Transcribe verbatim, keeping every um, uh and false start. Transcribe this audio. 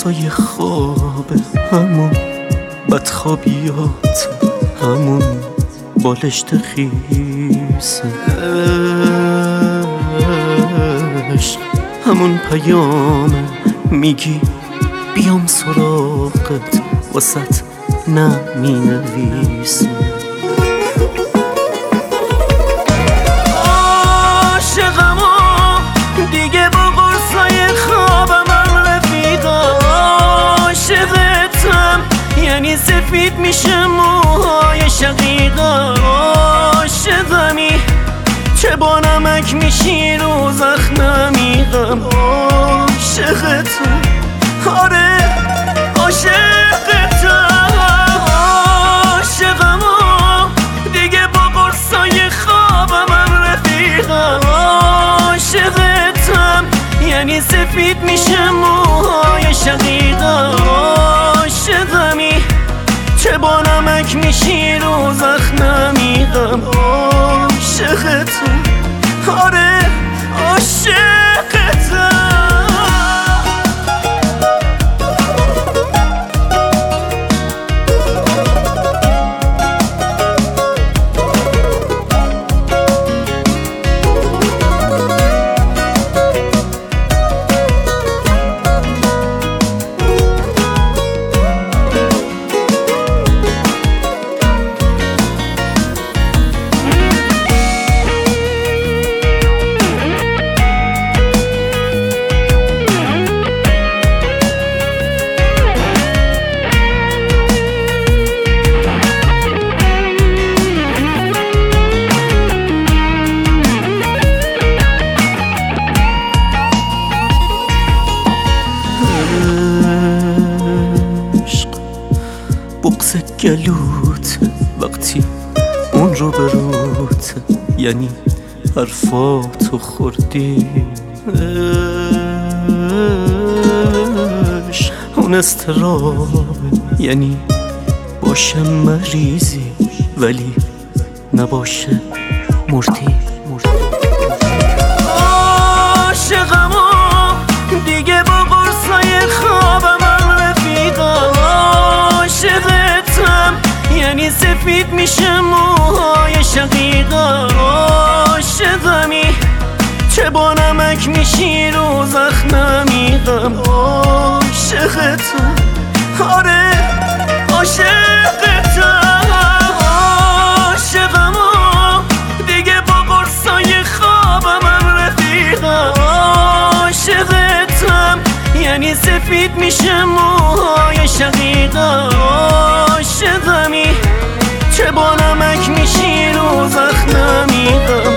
قرصای خواب، همون بدخوابیات، همون بالشت خیس عشق، همون پیامه میگی بیام سراغت، واسط نه می نویسه. عاشقم و دیگه با قرصای خوابم هم رفیقم، عاشقتم یعنی سفید میشه موهای شقیقم، عاشقمی چه با نمک میشی رو زخممیقم، عاشقتم آره عاشقتم، عاشقم و دیگه با قرصای خوابم هم رفیقم، عاشقتم یعنی سفید میشه موهای شقیقم، عاشقمی چه با نمک میشی رو زخممیقم، عاشقتم آره عاشقتم. بغض گلوت وقتی اون رو بروت، یعنی حرفاتو خوردی عشق، اون استراب یعنی باشه مریضی ولی نباشه مردی. عاشقم و دیگه با قرصای خوابم هم رفیقم، عاشقتم یعنی سفید میشه موهای شقیقم، عاشقمی چه با نمک میشی رو زخممیقم، عاشقتم آره عاشقتم، عاشقم و دیگه با قرصای خوابم هم رفیقم، عاشقتم یعنی سفید میشه موهای شقیقم، عاشقمی چه با نمک میشی رو زخممیقم،